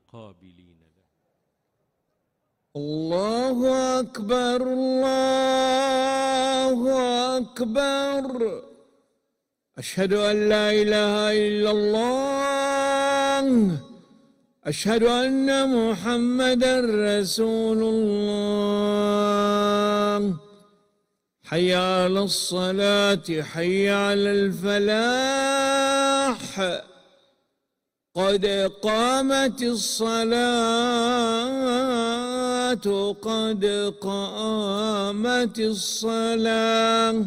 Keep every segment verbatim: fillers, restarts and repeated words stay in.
قابلين له. الله أكبر الله أكبر. أشهد أن لا إله إلا الله. أشهد أن محمدًا رسول الله. حي على الصلاة حي على الفلاح. قد قامت الصلاة قد قامت الصلاة.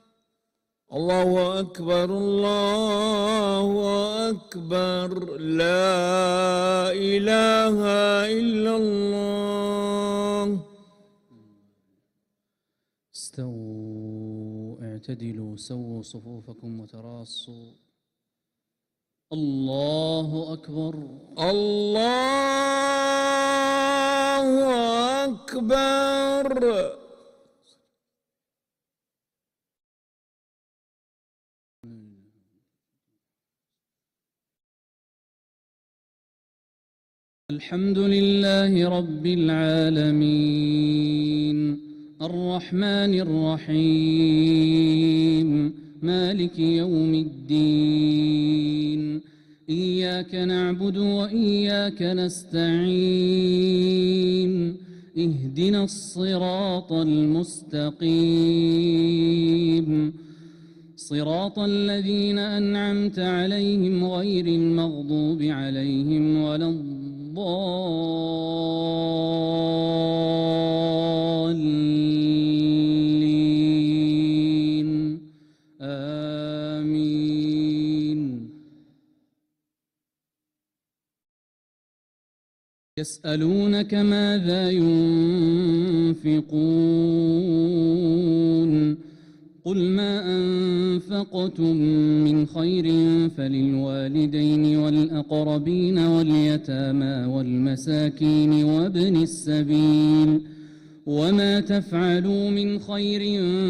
الله أكبر الله أكبر. لا إله إلا الله. استووا اعتدلوا سووا صفوفكم وتراصوا. الله أكبر الله أكبر. الحمد لله رب العالمين الرحمن الرحيم مالك يوم الدين. إياك نعبد وإياك نستعين. اهدنا الصراط المستقيم صراط الذين أنعمت عليهم غير المغضوب عليهم ولا الضالين. آمين. يسألونك ماذا ينفقون قل ما أنفقتم من خير فللوالدين والأقربين واليتامى والمساكين وابن السبيل وما تفعلوا من خير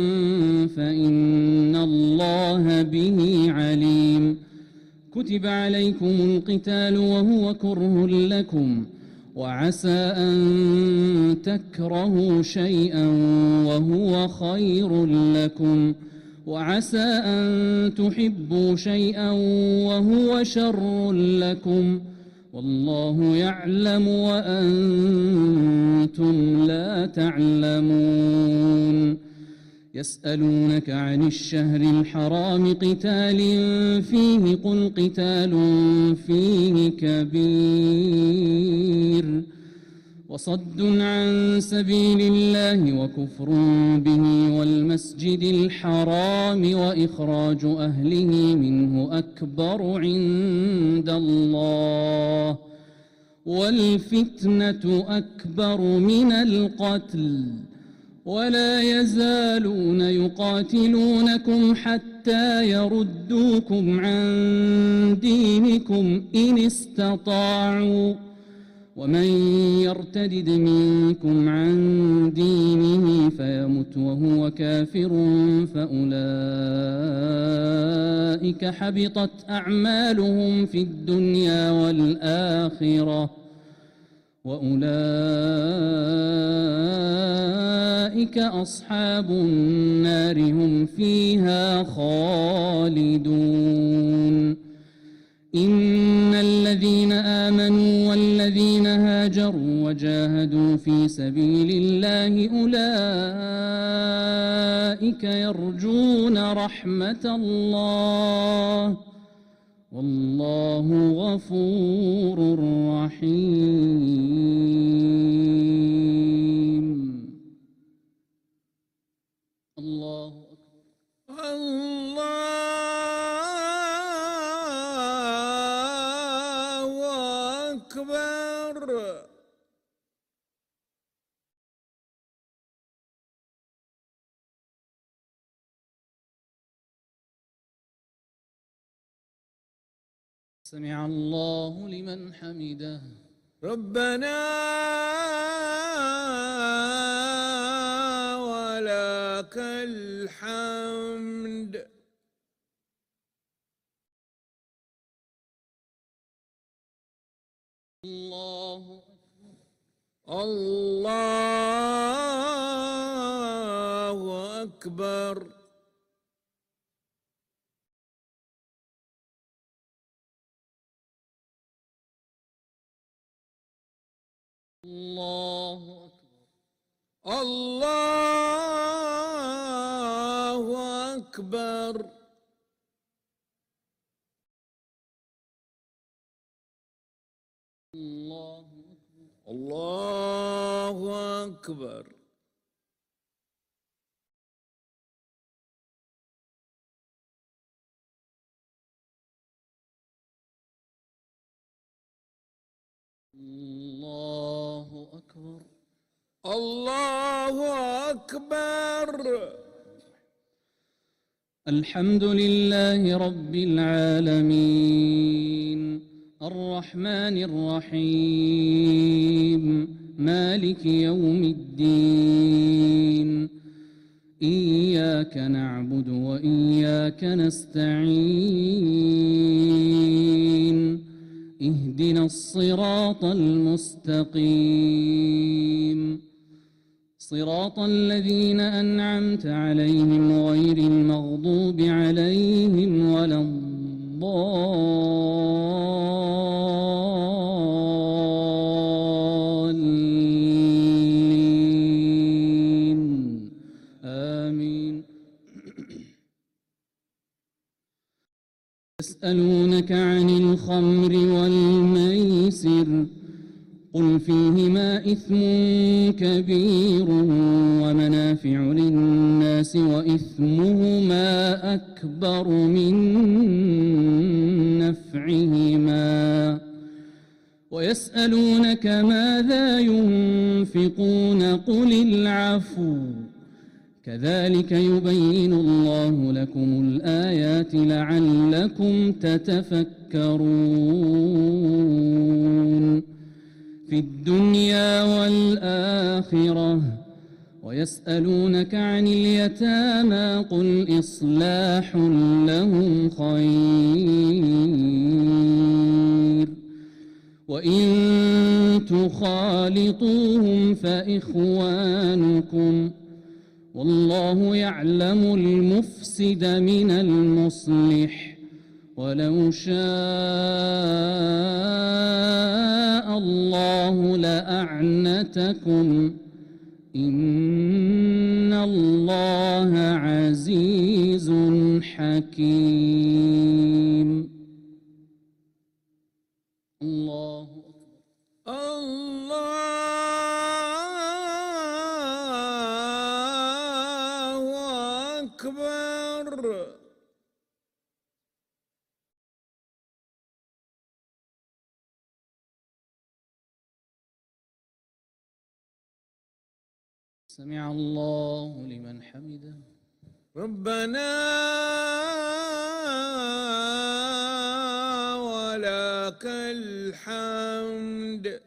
فإن الله به عليم. كتب عليكم القتال وهو كره لكم وعسى أن تكرهوا شيئا وهو خير لكم وعسى أن تحبوا شيئا وهو شر لكم والله يعلم وأنتم لا تعلمون. يسألونك عن الشهر الحرام قتال فيه قل قتال فيه كبير وصد عن سبيل الله وكفر به والمسجد الحرام وإخراج أهله منه أكبر عند الله والفتنة أكبر من القتل ولا يزالون يقاتلونكم حتى يردوكم عن دينكم إن استطاعوا ومن يرتدد منكم عن دينه فيمت وهو كافر فأولئك حبطت أعمالهم في الدنيا والآخرة وأولئك أصحاب النار هم فيها خالدون. إن الذين آمنوا والذين هاجروا وجاهدوا في سبيل الله أولئك يرجون رحمة الله والله غفور رحيم. الله أكبر الله أكبر. سمع الله لمن حمده. ربنا ولك الحمد. الله الله أكبر. الله أكبر. الله أكبر. الله الله أكبر. الله أكبر. الله أكبر. الحمد لله رب العالمين الرحمن الرحيم مالك يوم الدين إياك نعبد وإياك نستعين اهدنا الصراط المستقيم صراط الذين أنعمت عليهم غير المغضوب عليهم ولا الضالين آمين. يسألونك عن الخمر والميسر قل فيهما إثم كبير ومنافع للناس وإثمهما أكبر من نفعهما ويسألونك ماذا ينفقون قل العفو كذلك يبين الله لكم الآيات لعلكم تتفكرون في الدنيا والآخرة ويسألونك عن اليتامى قل إصلاح لهم خير وإن تخالطوهم فإخوانكم والله يعلم المفسد من المصلح ولو شاء الله لأعنتكم إن الله عزيز حكيم. الله الله أكبر. سمع الله لمن حمده ربنا ولك الحمد.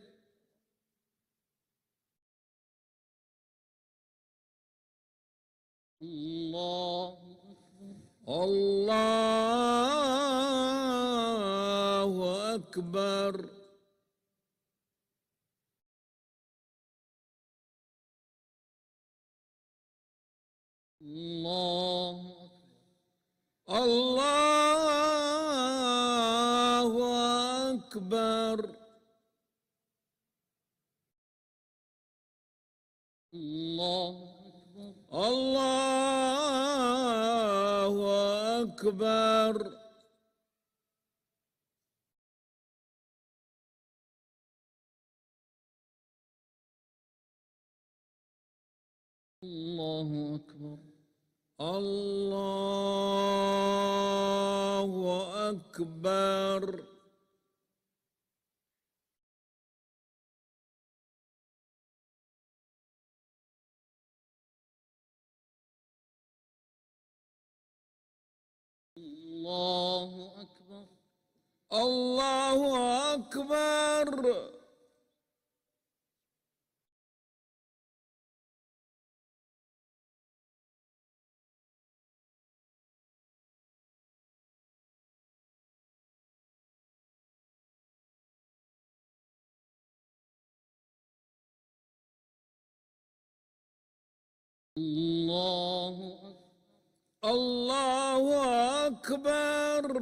الله الله أكبر. الله الله أكبر. الله الله أكبر. الله أكبر. الله أكبر. الله أكبر. الله أكبر. الله أكبر. الله أكبر.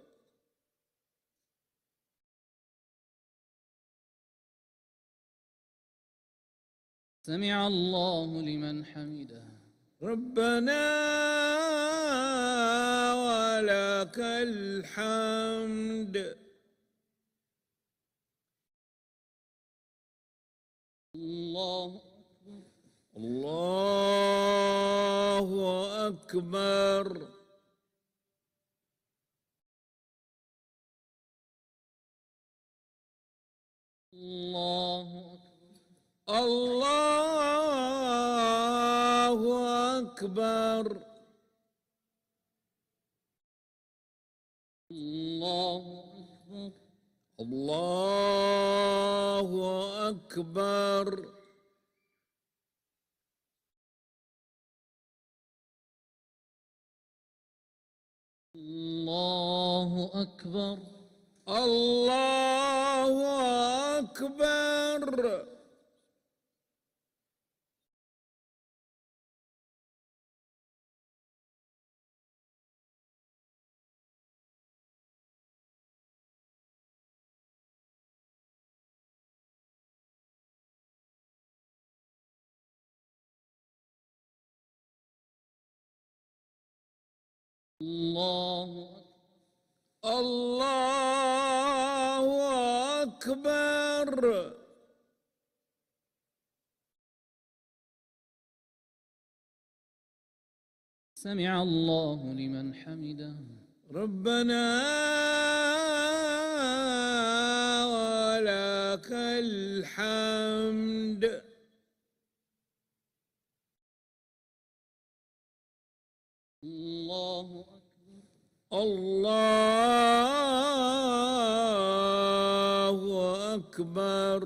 سمع الله لمن حمده. ربنا ولك الحمد. الله أكبر. الله أكبر. الله أكبر. الله أكبر. الله أكبر. الله أكبر. الله أكبر. الله أكبر. الله الله أكبر. سمع الله لمن حمده. ربنا ولك الحمد. الله أكبر. الله أكبر.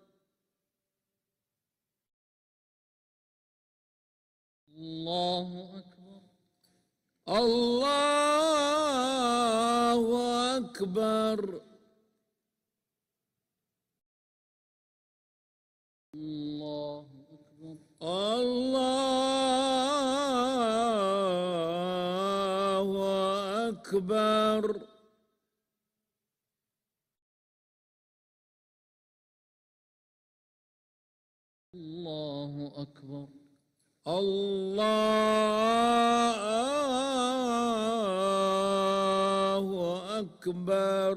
الله أكبر. الله أكبر. الله أكبر. الله أكبر. الله أكبر. الله أكبر.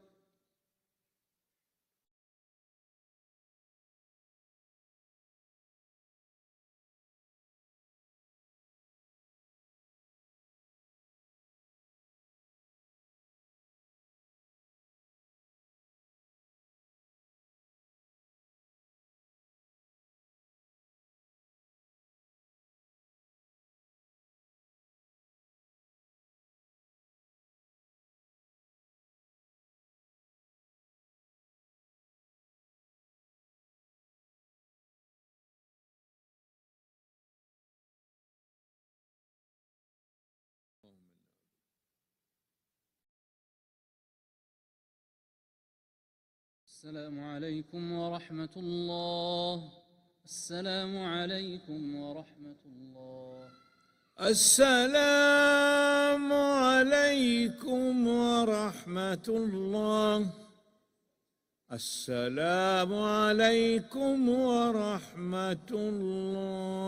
السلام عليكم ورحمة الله. السلام عليكم ورحمة الله. السلام عليكم ورحمة الله. السلام عليكم ورحمة الله.